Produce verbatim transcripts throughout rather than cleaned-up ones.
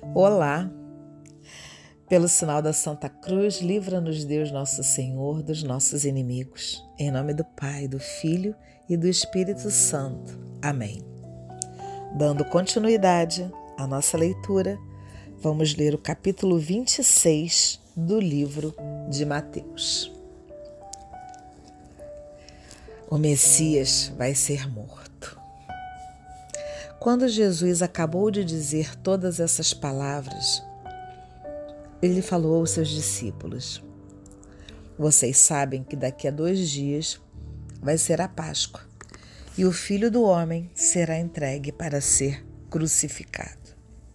Olá! Pelo sinal da Santa Cruz, livra-nos Deus Nosso Senhor dos nossos inimigos. Em nome do Pai, do Filho e do Espírito Santo. Amém. Dando continuidade à nossa leitura, vamos ler o capítulo vinte e seis do livro de Mateus. O Messias vai ser morto. Quando Jesus acabou de dizer todas essas palavras, ele falou aos seus discípulos: vocês sabem que daqui a dois dias vai ser a Páscoa e o Filho do Homem será entregue para ser crucificado.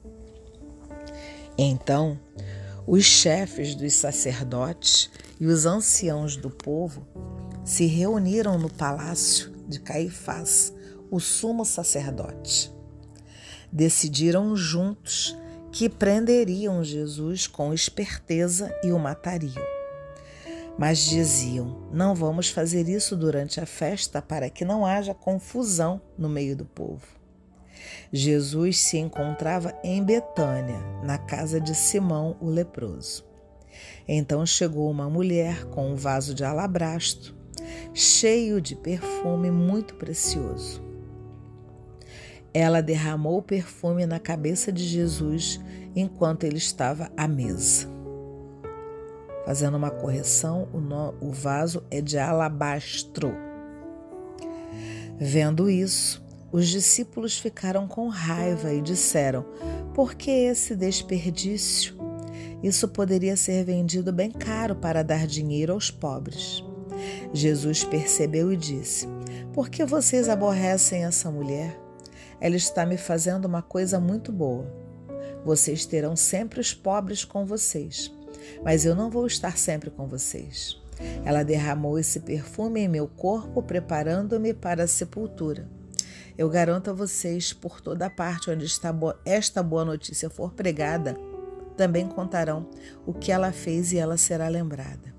Então, os chefes dos sacerdotes e os anciãos do povo se reuniram no palácio de Caifás, o sumo sacerdote. Decidiram juntos que prenderiam Jesus com esperteza e o matariam. Mas diziam: não vamos fazer isso durante a festa para que não haja confusão no meio do povo. Jesus se encontrava em Betânia, na casa de Simão o leproso. Então chegou uma mulher com um vaso de alabastro, cheio de perfume muito precioso. Ela derramou o perfume na cabeça de Jesus enquanto ele estava à mesa. Fazendo uma correção, o, no, o vaso é de alabastro. Vendo isso, os discípulos ficaram com raiva e disseram: por que esse desperdício? Isso poderia ser vendido bem caro para dar dinheiro aos pobres. Jesus percebeu e disse: por que vocês aborrecem essa mulher? Ela está me fazendo uma coisa muito boa. Vocês terão sempre os pobres com vocês, mas eu não vou estar sempre com vocês. Ela derramou esse perfume em meu corpo, preparando-me para a sepultura. Eu garanto a vocês, por toda parte onde esta boa notícia for pregada, também contarão o que ela fez e ela será lembrada.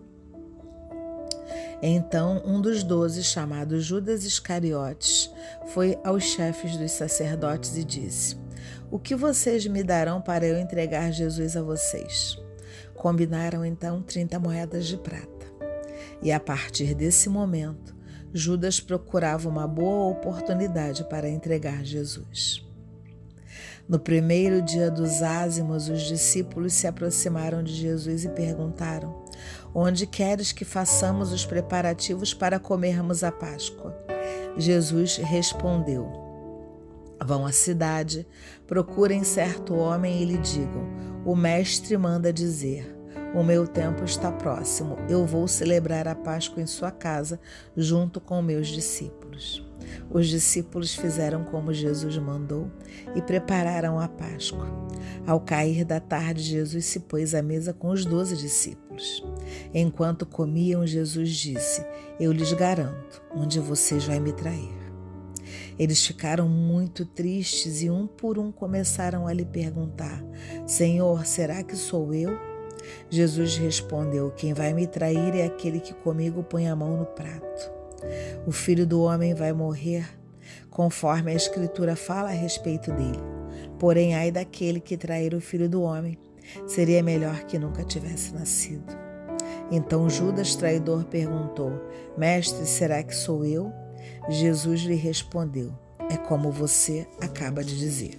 Então, um dos doze, chamado Judas Iscariotes, foi aos chefes dos sacerdotes e disse: o que vocês me darão para eu entregar Jesus a vocês? Combinaram então trinta moedas de prata. E a partir desse momento, Judas procurava uma boa oportunidade para entregar Jesus. No primeiro dia dos ázimos, os discípulos se aproximaram de Jesus e perguntaram: onde queres que façamos os preparativos para comermos a Páscoa? Jesus respondeu: vão à cidade, procurem certo homem e lhe digam: o mestre manda dizer, o meu tempo está próximo, eu vou celebrar a Páscoa em sua casa, junto com meus discípulos. Os discípulos fizeram como Jesus mandou e prepararam a Páscoa. Ao cair da tarde, Jesus se pôs à mesa com os doze discípulos. Enquanto comiam, Jesus disse: eu lhes garanto, um de vocês vai me trair. Eles ficaram muito tristes e um por um começaram a lhe perguntar: Senhor, será que sou eu? Jesus respondeu: quem vai me trair é aquele que comigo põe a mão no prato. O Filho do Homem vai morrer, conforme a Escritura fala a respeito dele. Porém, ai daquele que trair o Filho do Homem, seria melhor que nunca tivesse nascido. Então Judas, traidor, perguntou: Mestre, será que sou eu? Jesus lhe respondeu: é como você acaba de dizer.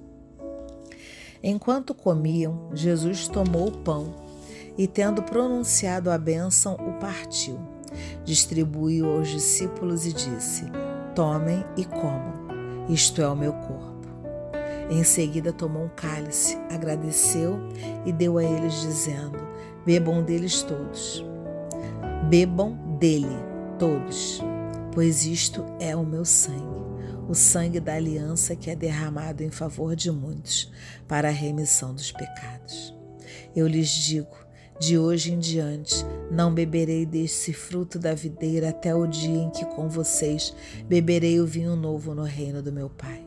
Enquanto comiam, Jesus tomou o pão e, tendo pronunciado a bênção, o partiu. Distribuiu aos discípulos e disse: tomem e comam, isto é o meu corpo. Em seguida tomou um cálice, agradeceu e deu a eles, dizendo: bebam deles todos. Bebam dele todos, pois isto é o meu sangue, o sangue da aliança que é derramado em favor de muitos para a remissão dos pecados. Eu lhes digo, de hoje em diante, não beberei desse fruto da videira até o dia em que com vocês beberei o vinho novo no reino do meu Pai.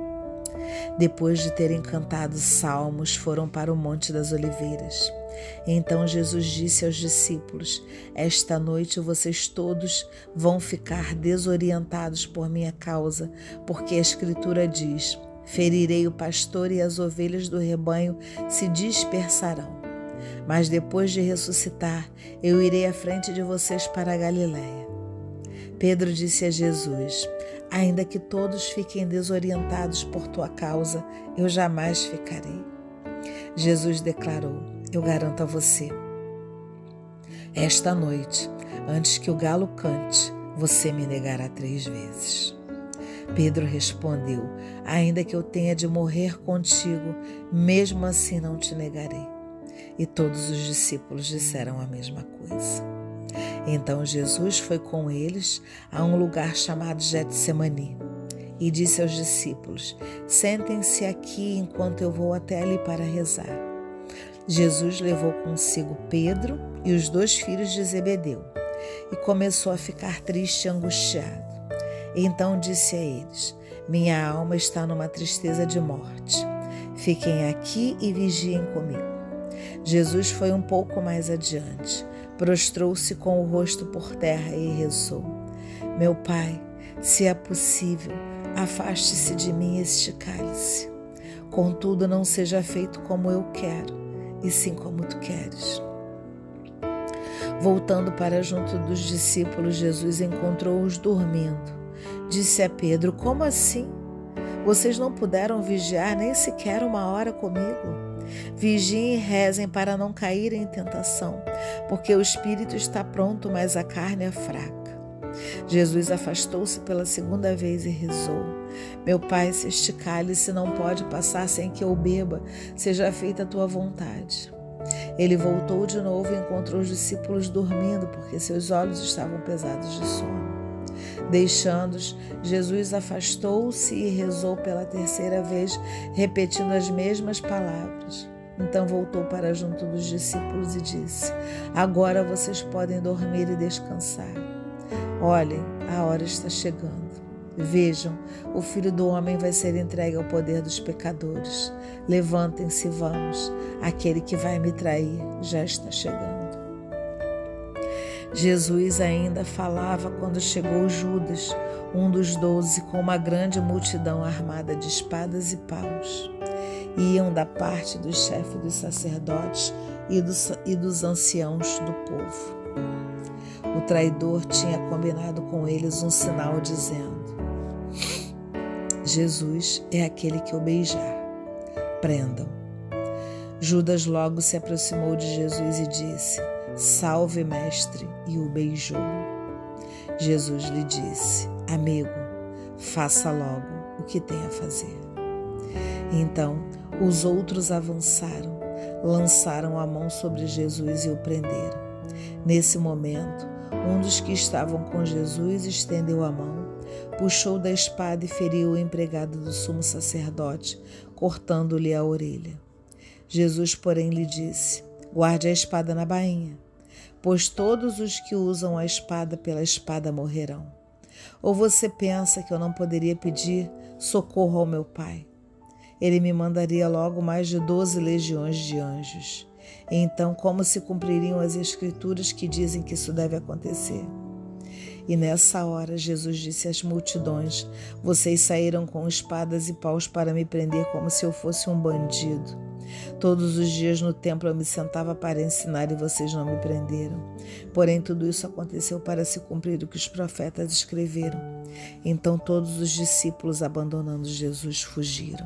Depois de terem cantado salmos, foram para o Monte das Oliveiras. Então Jesus disse aos discípulos: esta noite vocês todos vão ficar desorientados por minha causa, porque a Escritura diz: ferirei o pastor e as ovelhas do rebanho se dispersarão. Mas depois de ressuscitar, eu irei à frente de vocês para a Galiléia. Pedro disse a Jesus: ainda que todos fiquem desorientados por tua causa, eu jamais ficarei. Jesus declarou: eu garanto a você, esta noite, antes que o galo cante, você me negará três vezes. Pedro respondeu: ainda que eu tenha de morrer contigo, mesmo assim não te negarei. E todos os discípulos disseram a mesma coisa. Então Jesus foi com eles a um lugar chamado Getsemaní e disse aos discípulos: sentem-se aqui enquanto eu vou até ali para rezar. Jesus levou consigo Pedro e os dois filhos de Zebedeu e começou a ficar triste e angustiado. Então disse a eles: minha alma está numa tristeza de morte. Fiquem aqui e vigiem comigo. Jesus foi um pouco mais adiante, prostrou-se com o rosto por terra e rezou: meu Pai, se é possível, afaste-se de mim este cálice. Contudo, não seja feito como eu quero, e sim como tu queres. Voltando para junto dos discípulos, Jesus encontrou-os dormindo. Disse a Pedro: como assim? Vocês não puderam vigiar nem sequer uma hora comigo? Vigiem e rezem para não caírem em tentação, porque o espírito está pronto, mas a carne é fraca. Jesus afastou-se pela segunda vez e rezou: meu Pai, se este cálice não pode passar sem que eu beba, seja feita a tua vontade. Ele voltou de novo e encontrou os discípulos dormindo, porque seus olhos estavam pesados de sono. Deixando-os, Jesus afastou-se e rezou pela terceira vez, repetindo as mesmas palavras. Então voltou para junto dos discípulos e disse: agora vocês podem dormir e descansar. Olhem, a hora está chegando. Vejam, o Filho do Homem vai ser entregue ao poder dos pecadores. Levantem-se e vamos. Aquele que vai me trair já está chegando. Jesus ainda falava quando chegou Judas, um dos doze, com uma grande multidão armada de espadas e paus. Iam da parte dos chefes dos sacerdotes e dos, e dos anciãos do povo. O traidor tinha combinado com eles um sinal dizendo: Jesus é aquele que o beijar. Prendam. Judas logo se aproximou de Jesus e disse: salve, mestre, e o beijou. Jesus lhe disse: amigo, faça logo o que tem a fazer. Então os outros avançaram, lançaram a mão sobre Jesus e o prenderam. Nesse momento, um dos que estavam com Jesus estendeu a mão, puxou da espada e feriu o empregado do sumo sacerdote, cortando-lhe a orelha. Jesus, porém, lhe disse: guarde a espada na bainha, pois todos os que usam a espada pela espada morrerão. Ou você pensa que eu não poderia pedir socorro ao meu Pai? Ele me mandaria logo mais de doze legiões de anjos. Então, como se cumpririam as escrituras que dizem que isso deve acontecer? E nessa hora, Jesus disse às multidões: vocês saíram com espadas e paus para me prender como se eu fosse um bandido. Todos os dias no templo eu me sentava para ensinar e vocês não me prenderam. Porém, tudo isso aconteceu para se cumprir o que os profetas escreveram. Então todos os discípulos, abandonando Jesus, fugiram.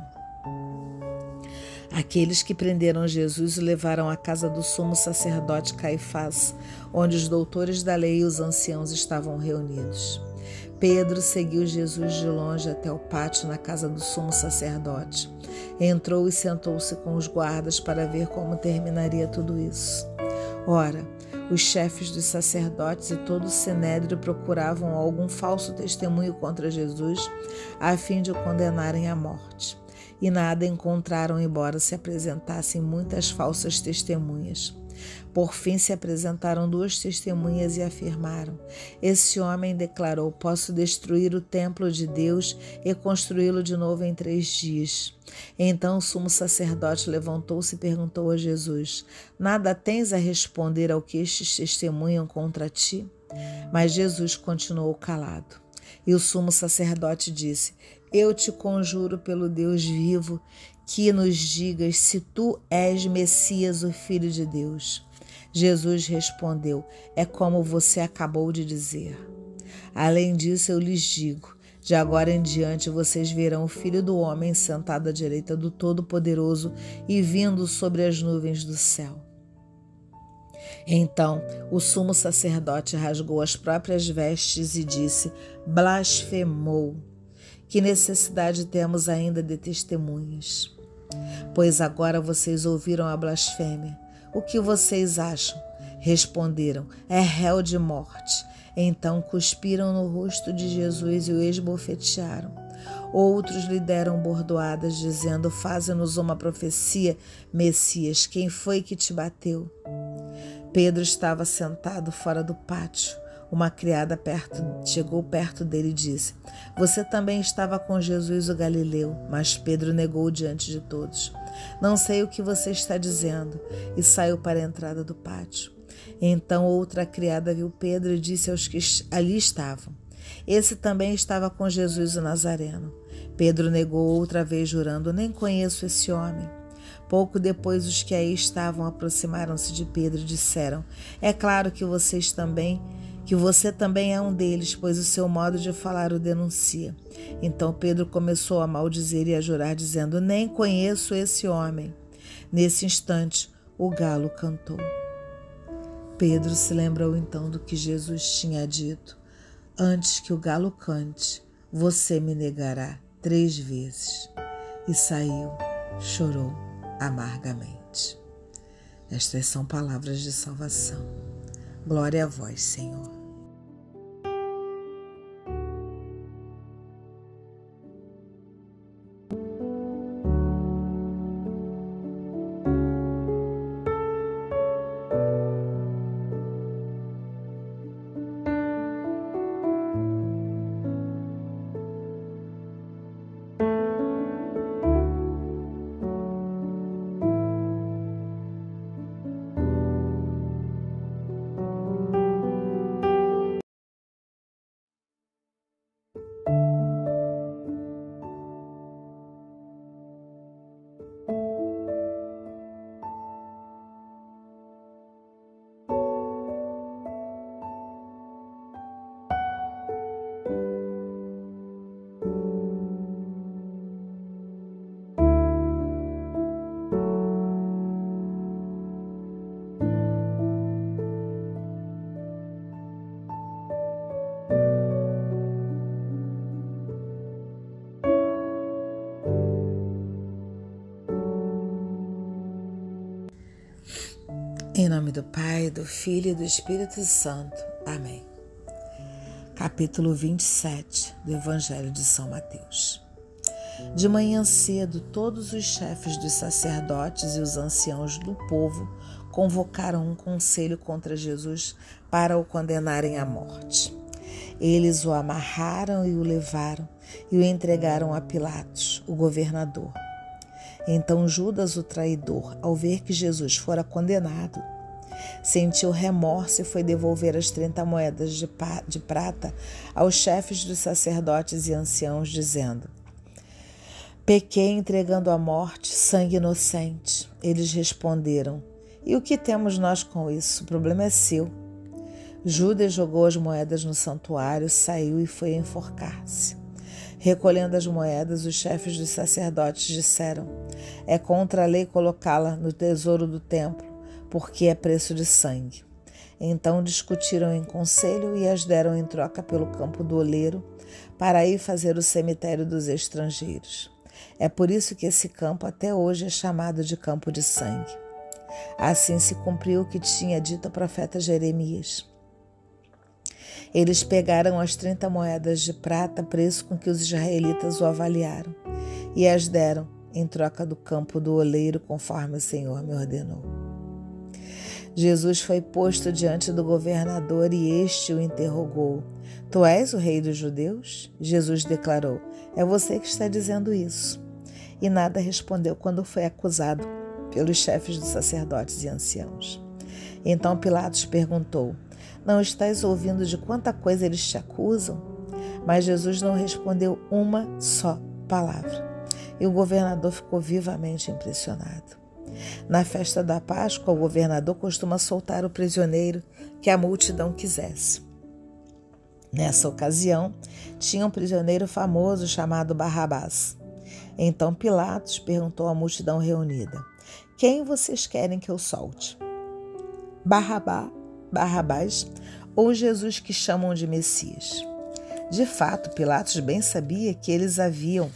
Aqueles que prenderam Jesus o levaram à casa do sumo sacerdote Caifás, onde os doutores da lei e os anciãos estavam reunidos. Pedro seguiu Jesus de longe até o pátio na casa do sumo sacerdote. Entrou e sentou-se com os guardas para ver como terminaria tudo isso. Ora, os chefes dos sacerdotes e todo o sinédrio procuravam algum falso testemunho contra Jesus, a fim de o condenarem à morte. E nada encontraram, embora se apresentassem muitas falsas testemunhas. Por fim se apresentaram duas testemunhas e afirmaram: esse homem declarou: posso destruir o templo de Deus e construí-lo de novo em três dias. Então o sumo sacerdote levantou-se e perguntou a Jesus: nada tens a responder ao que estes testemunham contra ti? Mas Jesus continuou calado. E o sumo sacerdote disse: Eu te conjuro pelo Deus vivo, que nos digas se tu és Messias, o Filho de Deus. Jesus respondeu: é como você acabou de dizer. Além disso, eu lhes digo, de agora em diante vocês verão o Filho do Homem sentado à direita do Todo-Poderoso e vindo sobre as nuvens do céu. Então o sumo sacerdote rasgou as próprias vestes e disse: blasfemou. Que necessidade temos ainda de testemunhas? Pois agora vocês ouviram a blasfêmia. O que vocês acham? Responderam: é réu de morte. Então cuspiram no rosto de Jesus e o esbofetearam. Outros lhe deram bordoadas, dizendo: faze-nos uma profecia, Messias, quem foi que te bateu? Pedro estava sentado fora do pátio. Uma criada perto, chegou perto dele e disse: você também estava com Jesus o Galileu. Mas Pedro negou diante de todos: não sei o que você está dizendo, e saiu para a entrada do pátio. Então outra criada viu Pedro e disse aos que ali estavam: esse também estava com Jesus o Nazareno. Pedro negou outra vez, jurando: nem conheço esse homem. Pouco depois, os que aí estavam aproximaram-se de Pedro e disseram: é claro que vocês também que você também é um deles, pois o seu modo de falar o denuncia. Então Pedro começou a maldizer e a jurar, dizendo: nem conheço esse homem. Nesse instante, o galo cantou. Pedro se lembrou então do que Jesus tinha dito: antes que o galo cante, você me negará três vezes. E saiu, chorou amargamente. Estas são palavras de salvação. Glória a vós, Senhor. Em nome do Pai, do Filho e do Espírito Santo. Amém. Capítulo vinte e sete do Evangelho de São Mateus. De manhã cedo, todos os chefes dos sacerdotes e os anciãos do povo convocaram um conselho contra Jesus para o condenarem à morte. Eles o amarraram e o levaram e o entregaram a Pilatos, o governador. Então Judas, o traidor, ao ver que Jesus fora condenado, sentiu remorso e foi devolver as trinta moedas de, de prata aos chefes dos sacerdotes e anciãos, dizendo: pequei entregando à morte sangue inocente. Eles responderam: e o que temos nós com isso? O problema é seu. Judas jogou as moedas no santuário, saiu e foi enforcar-se. Recolhendo as moedas, os chefes dos sacerdotes disseram: é contra a lei colocá-la no tesouro do templo, porque é preço de sangue. Então discutiram em conselho e as deram em troca pelo campo do oleiro, para ir fazer o cemitério dos estrangeiros. É por isso que esse campo até hoje é chamado de campo de sangue. Assim se cumpriu o que tinha dito o profeta Jeremias. Eles pegaram as trinta moedas de prata, preço com que os israelitas o avaliaram, e as deram em troca do campo do oleiro, conforme o Senhor me ordenou. Jesus foi posto diante do governador e este o interrogou: tu és o rei dos judeus? Jesus declarou: é você que está dizendo isso. E nada respondeu quando foi acusado pelos chefes dos sacerdotes e anciãos. Então Pilatos perguntou: não estás ouvindo de quanta coisa eles te acusam? Mas Jesus não respondeu uma só palavra. E o governador ficou vivamente impressionado. Na festa da Páscoa, o governador costuma soltar o prisioneiro que a multidão quisesse. Nessa ocasião, tinha um prisioneiro famoso chamado Barrabás. Então Pilatos perguntou à multidão reunida: quem vocês querem que eu solte? Barrabá, Barrabás ou Jesus que chamam de Messias? De fato, Pilatos bem sabia que eles haviam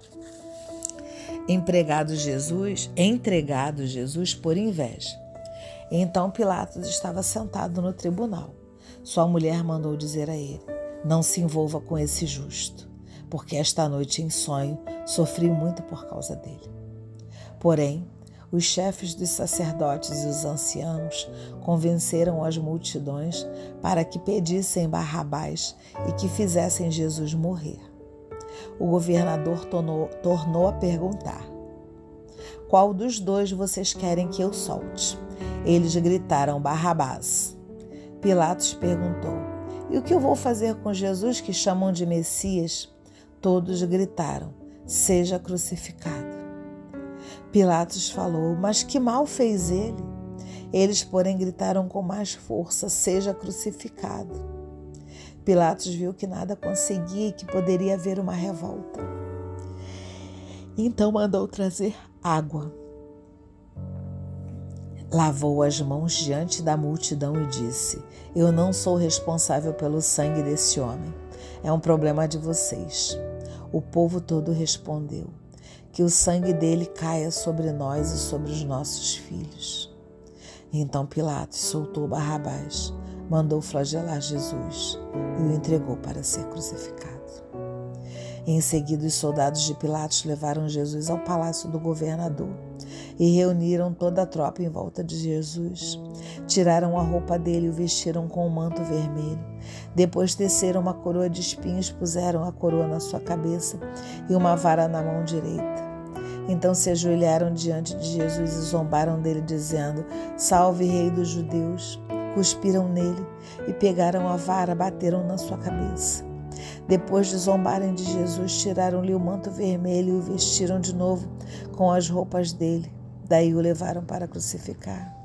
empregado Jesus, entregado Jesus por inveja. Então Pilatos estava sentado no tribunal. Sua mulher mandou dizer a ele: não se envolva com esse justo, porque esta noite em sonho sofri muito por causa dele. Porém, os chefes dos sacerdotes e os anciãos convenceram as multidões para que pedissem Barrabás e que fizessem Jesus morrer. O governador tornou, tornou a perguntar: qual dos dois vocês querem que eu solte? Eles gritaram: Barrabás. Pilatos perguntou: e o que eu vou fazer com Jesus que chamam de Messias? Todos gritaram: seja crucificado. Pilatos falou: mas que mal fez ele? Eles, porém, gritaram com mais força: seja crucificado. Pilatos viu que nada conseguia e que poderia haver uma revolta. Então mandou trazer água. Lavou as mãos diante da multidão e disse: eu não sou responsável pelo sangue desse homem. É um problema de vocês. O povo todo respondeu: que o sangue dele caia sobre nós e sobre os nossos filhos. Então Pilatos soltou Barrabás, mandou flagelar Jesus e o entregou para ser crucificado. Em seguida, os soldados de Pilatos levaram Jesus ao palácio do governador e reuniram toda a tropa em volta de Jesus. Tiraram a roupa dele e o vestiram com um manto vermelho. Depois teceram uma coroa de espinhos, puseram a coroa na sua cabeça e uma vara na mão direita. Então se ajoelharam diante de Jesus e zombaram dele, dizendo: salve, rei dos judeus! Cuspiram nele e pegaram a vara, bateram na sua cabeça. Depois de zombarem de Jesus, tiraram-lhe o manto vermelho e o vestiram de novo com as roupas dele. Daí o levaram para crucificar.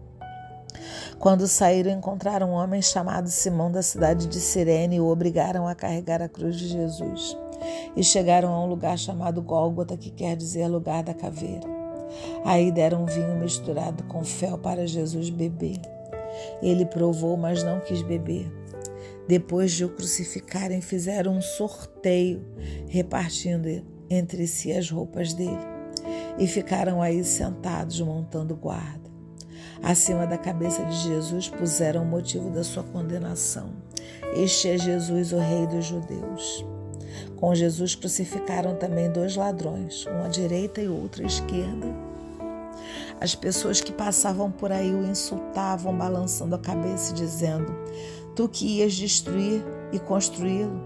Quando saíram, encontraram um homem chamado Simão da cidade de Cirene e o obrigaram a carregar a cruz de Jesus. E chegaram a um lugar chamado Gólgota, que quer dizer lugar da caveira. Aí deram vinho misturado com fel para Jesus beber. Ele provou, mas não quis beber. Depois de o crucificarem, fizeram um sorteio, repartindo entre si as roupas dele. E ficaram aí sentados, montando guarda. Acima da cabeça de Jesus puseram o motivo da sua condenação: este é Jesus, o Rei dos Judeus. Com Jesus crucificaram também dois ladrões, um à direita e outro à esquerda. As pessoas que passavam por aí o insultavam, balançando a cabeça e dizendo: tu que ias destruir e construí-lo,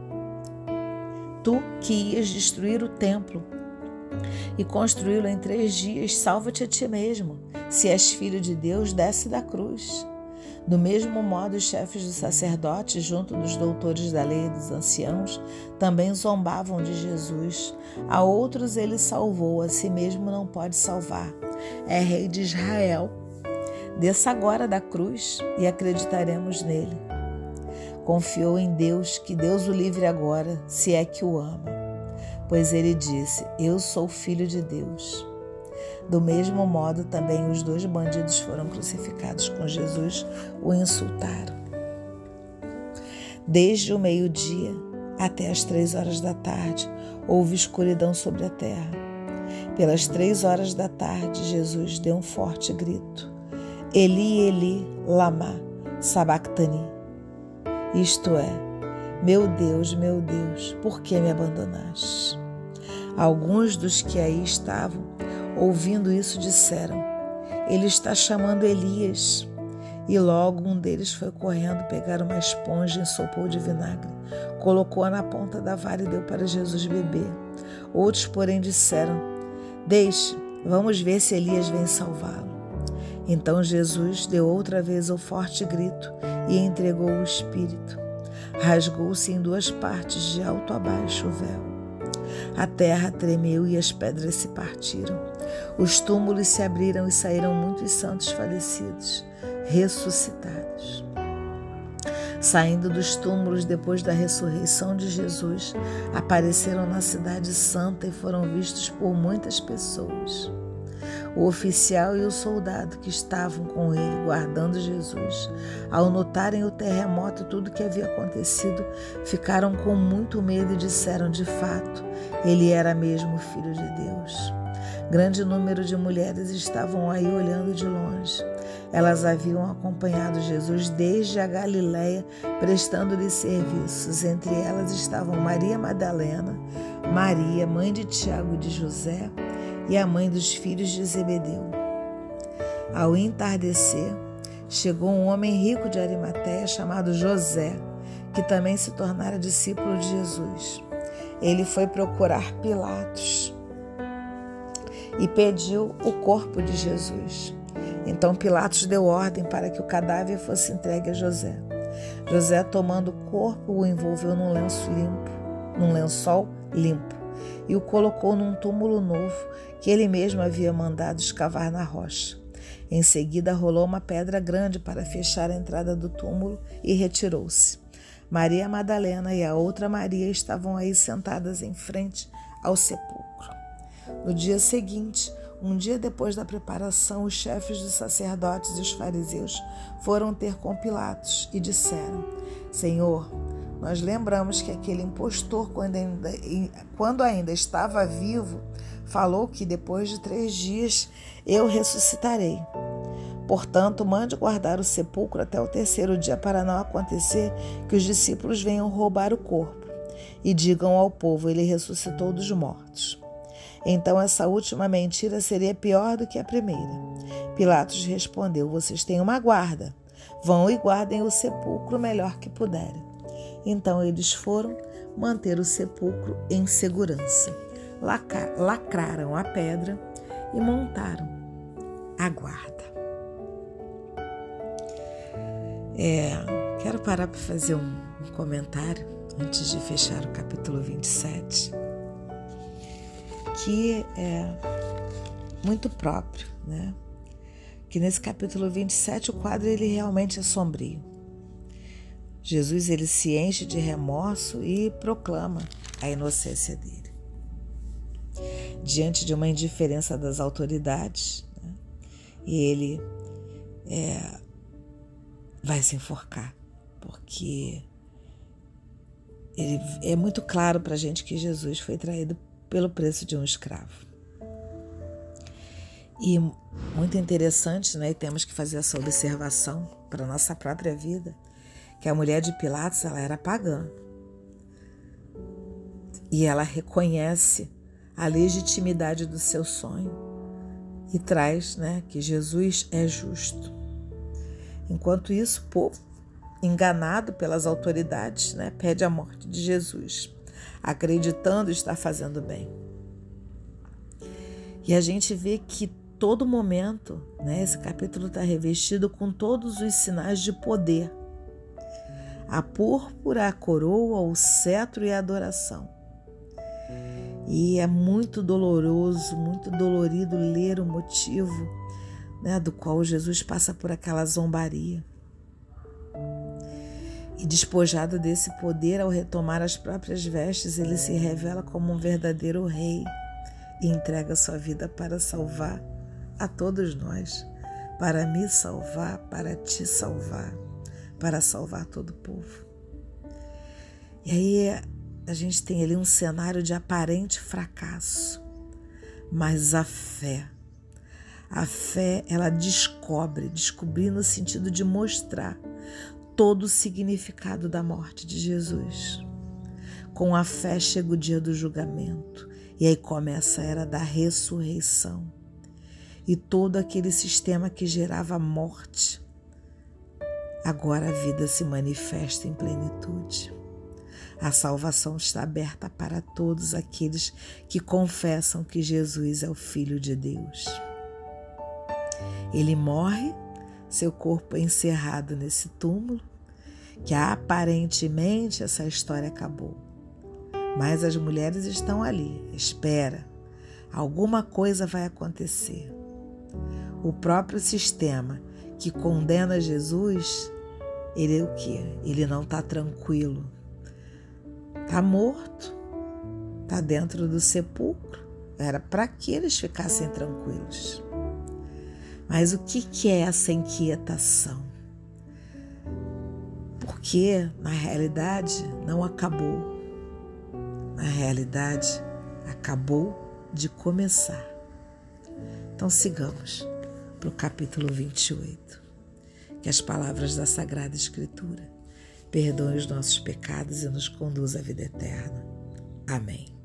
tu que ias destruir o templo e construí-lo em três dias, salva-te a ti mesmo. Se és filho de Deus, desce da cruz. Do mesmo modo, os chefes dos sacerdotes, junto dos doutores da lei e dos anciãos, também zombavam de Jesus. A outros ele salvou, a si mesmo não pode salvar. É rei de Israel. Desça agora da cruz e acreditaremos nele. Confiou em Deus, que Deus o livre agora, se é que o ama. Pois ele disse: eu sou filho de Deus. Do mesmo modo, também os dois bandidos foram crucificados com Jesus, o insultaram. Desde o meio-dia até as três horas da tarde, houve escuridão sobre a terra. Pelas três horas da tarde, Jesus deu um forte grito: Eli, Eli, lama sabactani. Isto é: meu Deus, meu Deus, por que me abandonaste? Alguns dos que aí estavam, ouvindo isso, disseram: ele está chamando Elias. E logo um deles foi correndo pegar uma esponja, ensopou de vinagre, colocou-a na ponta da vara e deu para Jesus beber. Outros, porém, disseram: deixe, vamos ver se Elias vem salvá-lo. Então Jesus deu outra vez o forte grito e entregou o Espírito. Rasgou-se em duas partes, de alto a baixo, o véu. A terra tremeu e as pedras se partiram. Os túmulos se abriram e saíram muitos santos falecidos, ressuscitados. Saindo dos túmulos depois da ressurreição de Jesus, apareceram na cidade santa e foram vistos por muitas pessoas. O oficial e o soldado que estavam com ele guardando Jesus, ao notarem o terremoto e tudo que havia acontecido, ficaram com muito medo e disseram: de fato, ele era mesmo o Filho de Deus. Grande número de mulheres estavam aí olhando de longe. Elas haviam acompanhado Jesus desde a Galiléia, prestando-lhe serviços. Entre elas estavam Maria Madalena, Maria, mãe de Tiago e de José, e a mãe dos filhos de Zebedeu. Ao entardecer, chegou um homem rico de Arimateia chamado José, que também se tornara discípulo de Jesus. Ele foi procurar Pilatos e pediu o corpo de Jesus. Então Pilatos deu ordem para que o cadáver fosse entregue a José. José, tomando o corpo, o envolveu num lenço limpo, num lençol limpo, e o colocou num túmulo novo que ele mesmo havia mandado escavar na rocha. Em seguida, rolou uma pedra grande para fechar a entrada do túmulo e retirou-se. Maria Madalena e a outra Maria estavam aí sentadas em frente ao sepulcro. No dia seguinte, um dia depois da preparação, os chefes dos sacerdotes e os fariseus foram ter com Pilatos e disseram: Senhor, nós lembramos que aquele impostor, quando ainda, quando ainda estava vivo, falou que depois de três dias eu ressuscitarei. Portanto, mande guardar o sepulcro até o terceiro dia, para não acontecer que os discípulos venham roubar o corpo e digam ao povo: ele ressuscitou dos mortos. Então essa última mentira seria pior do que a primeira. Pilatos respondeu: vocês têm uma guarda, vão e guardem o sepulcro melhor que puderem. Então eles foram manter o sepulcro em segurança, lacraram a pedra e montaram a guarda. É, quero parar para fazer um, um comentário antes de fechar o capítulo vinte e sete, que é muito próprio, né? Que nesse capítulo vinte e sete o quadro ele realmente é sombrio. Jesus ele se enche de remorso e proclama a inocência dele. Diante de uma indiferença das autoridades, né? E ele é, vai se enforcar, porque ele, é muito claro para a gente que Jesus foi traído pelo preço de um escravo. E muito interessante, né? E temos que fazer essa observação para a nossa própria vida, que a mulher de Pilatos, ela era pagã. E ela reconhece a legitimidade do seu sonho e traz, né, que Jesus é justo. Enquanto isso, o povo, enganado pelas autoridades, né, pede a morte de Jesus, acreditando estar fazendo bem. E a gente vê que todo momento, né, esse capítulo está revestido com todos os sinais de poder. A púrpura, a coroa, o cetro e a adoração. E é muito doloroso, muito dolorido ler o motivo, né, do qual Jesus passa por aquela zombaria. E despojado desse poder, ao retomar as próprias vestes, ele se revela como um verdadeiro rei e entrega sua vida para salvar a todos nós, para me salvar, para te salvar, para salvar todo o povo. E aí a gente tem ali um cenário de aparente fracasso, mas a fé, a fé ela descobre, descobrir no sentido de mostrar todo o significado da morte de Jesus. Com a fé chega o dia do julgamento, e aí começa a era da ressurreição. E todo aquele sistema que gerava morte, agora a vida se manifesta em plenitude. A salvação está aberta para todos aqueles que confessam que Jesus é o Filho de Deus. Ele morre, seu corpo é encerrado nesse túmulo, que aparentemente essa história acabou. Mas as mulheres estão ali, espera, alguma coisa vai acontecer. O próprio sistema que condena Jesus, ele é o quê? Ele não está tranquilo. Está morto, está dentro do sepulcro. Era para que eles ficassem tranquilos. Mas o que, que é essa inquietação? Porque, na realidade, não acabou. Na realidade, acabou de começar. Então, sigamos para o capítulo vinte e oito. Que as palavras da Sagrada Escritura perdoem os nossos pecados e nos conduzam à vida eterna. Amém.